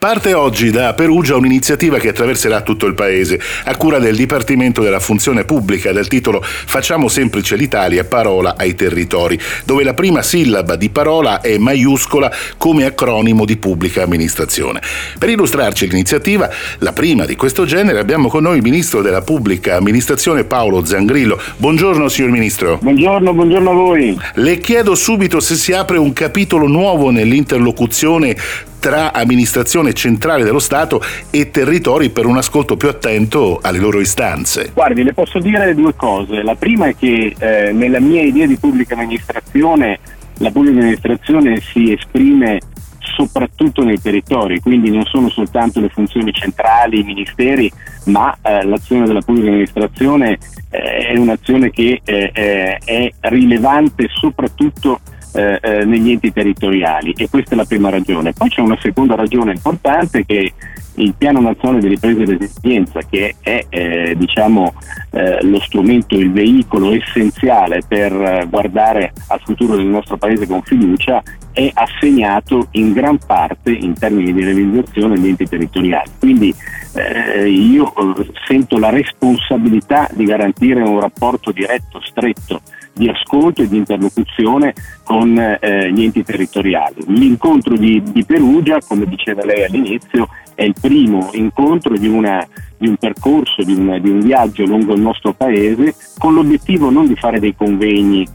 Parte oggi da Perugia un'iniziativa che attraverserà tutto il paese, a cura del Dipartimento della Funzione Pubblica, dal titolo Facciamo semplice l'Italia, parola ai territori, dove la prima sillaba di parola è maiuscola come acronimo di pubblica amministrazione. Per illustrarci l'iniziativa, la prima di questo genere, abbiamo con noi il Ministro della Pubblica Amministrazione Paolo Zangrillo. Buongiorno signor Ministro. Buongiorno a voi. Le chiedo subito se si apre un capitolo nuovo nell'interlocuzione tra amministrazione centrale dello Stato e territori per un ascolto più attento alle loro istanze. Guardi, le posso dire due cose. La prima è che nella mia idea di pubblica amministrazione, la pubblica amministrazione si esprime soprattutto nei territori, quindi non sono soltanto le funzioni centrali, i ministeri, ma l'azione della pubblica amministrazione è un'azione che è rilevante soprattutto negli enti territoriali, e questa è la prima ragione. Poi c'è una seconda ragione importante, che il Piano Nazionale di Ripresa e Resilienza, che è lo strumento, il veicolo essenziale per guardare al futuro del nostro Paese con fiducia, è assegnato in gran parte in termini di realizzazione agli enti territoriali. Quindi io sento la responsabilità di garantire un rapporto diretto, stretto, di ascolto e di interlocuzione con gli enti territoriali. L'incontro di Perugia, come diceva lei all'inizio, è il primo incontro di un percorso, di un viaggio lungo il nostro Paese, con l'obiettivo non di fare dei convegni,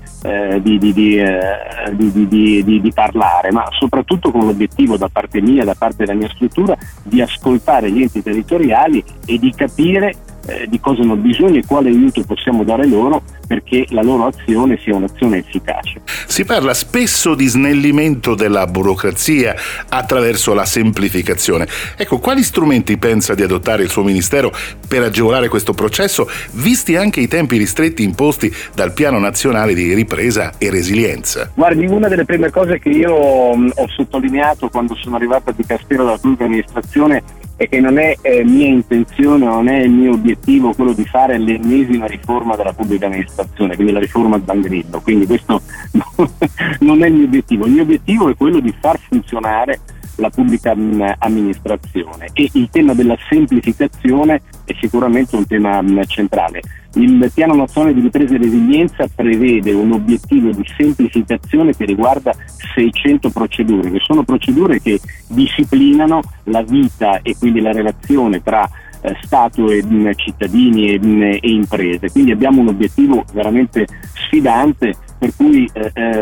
di parlare, ma soprattutto con l'obiettivo da parte mia, da parte della mia struttura, di ascoltare gli enti territoriali e di capire di cosa hanno bisogno e quale aiuto possiamo dare loro perché la loro azione sia un'azione efficace. Si parla spesso di snellimento della burocrazia attraverso la semplificazione. Ecco, quali strumenti pensa di adottare il suo Ministero per agevolare questo processo, visti anche i tempi ristretti imposti dal Piano Nazionale di Ripresa e Resilienza? Guardi, una delle prime cose che io ho sottolineato quando sono arrivato a Dicastero della Pubblica Amministrazione è che non è mia intenzione, non è il mio obiettivo quello di fare l'ennesima riforma della pubblica amministrazione, quindi la riforma Zangrillo. Quindi questo non è il mio obiettivo. Il mio obiettivo è quello di far funzionare la pubblica amministrazione, e il tema della semplificazione è sicuramente un tema centrale. Il Piano Nazionale di Ripresa e Resilienza prevede un obiettivo di semplificazione che riguarda 600 procedure, che sono procedure che disciplinano la vita e quindi la relazione tra Stato e cittadini e imprese. Quindi abbiamo un obiettivo veramente sfidante, per cui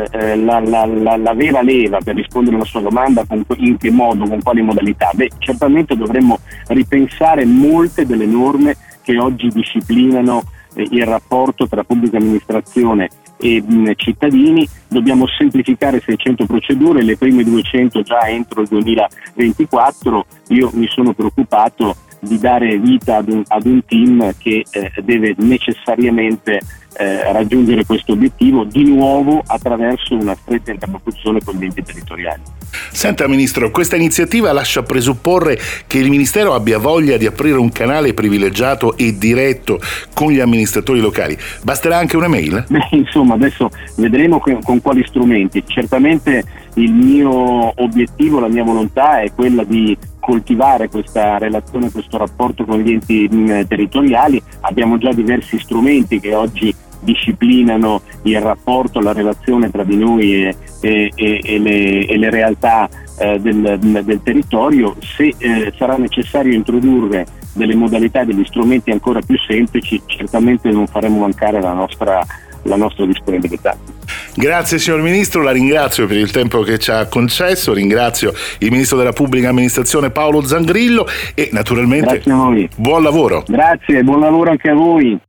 la vera leva per rispondere alla sua domanda, in che modo, con quali modalità? Certamente dovremmo ripensare molte delle norme che oggi disciplinano il rapporto tra pubblica amministrazione e cittadini. Dobbiamo semplificare 600 procedure, le prime 200 già entro il 2024. Io mi sono preoccupato di dare vita ad un team che deve necessariamente raggiungere questo obiettivo, di nuovo attraverso una stretta interlocuzione con gli enti territoriali. Senta Ministro, questa iniziativa lascia presupporre che il Ministero abbia voglia di aprire un canale privilegiato e diretto con gli amministratori locali. Basterà anche una mail? Insomma, adesso vedremo con quali strumenti. Certamente il mio obiettivo, la mia volontà è quella di coltivare questa relazione, questo rapporto con gli enti territoriali. Abbiamo già diversi strumenti che oggi disciplinano il rapporto, la relazione tra di noi e le realtà del territorio. Se sarà necessario introdurre delle modalità, degli strumenti ancora più semplici, certamente non faremo mancare la nostra disponibilità. Grazie signor Ministro, la ringrazio per il tempo che ci ha concesso, ringrazio il Ministro della Pubblica Amministrazione Paolo Zangrillo e naturalmente grazie a voi. Buon lavoro. Grazie, buon lavoro anche a voi.